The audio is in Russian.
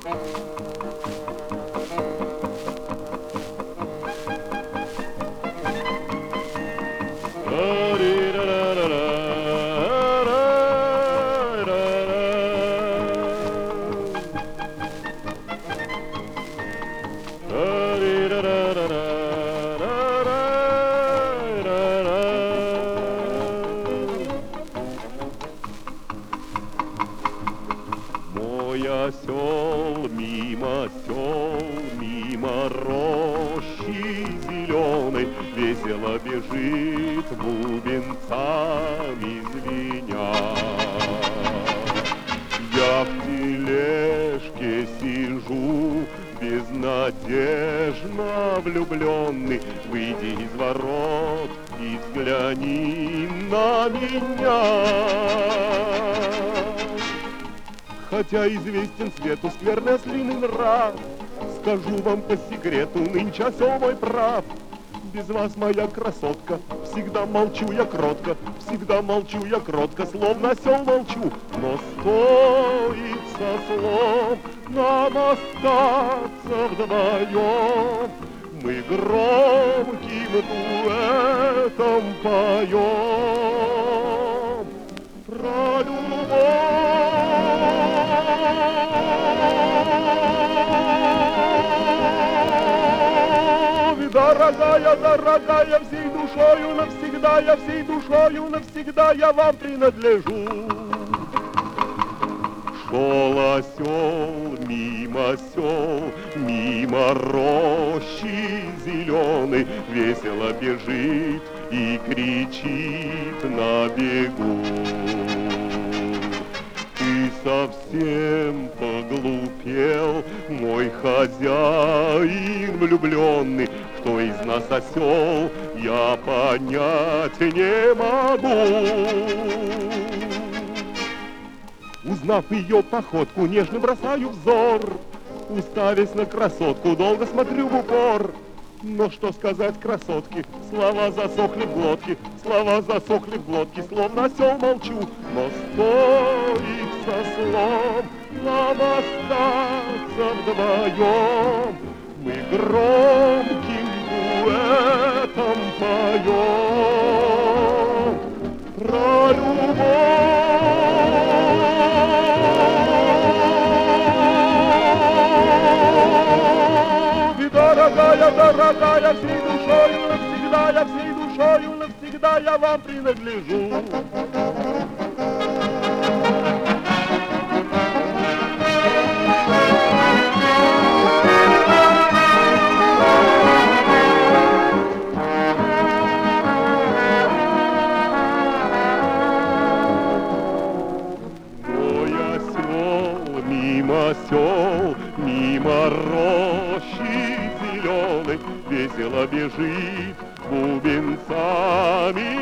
Мой осел мимо сел, мимо рощи зеленой весело бежит, бубенцами звеня. Я в тележке сижу, безнадежно влюбленный. Выйди из ворот и взгляни на меня. Хотя известен свету скверный ослиный нрав, скажу вам по секрету, нынче осел мой прав. Без вас, моя красотка, всегда молчу я кротко, всегда молчу я кротко, словно осел молчу. Но стоит со слов нам остаться вдвоем, мы громким дуэтом поем про любовь. Дорогая, дорогая, всей душою навсегда, я всей душою навсегда, я вам принадлежу. Шел осел, мимо рощи зеленой, весело бежит и кричит на бегу. Ты совсем поглупел, мой хозяин влюбленный. Кто из нас осел, я понять не могу. Узнав ее походку, нежно бросаю взор, уставясь на красотку, долго смотрю в упор. Но что сказать красотке, слова засохли в глотке, слова засохли в глотке, словно осел молчу. Но стоит со слов нам остаться вдвоем, мы громким дуэтом поем про любовь. И дорогая, дорогая, всей душою навсегда, я всей душою навсегда, я вам принадлежу. Осел мимо рощи зеленой весело бежит, бубенцами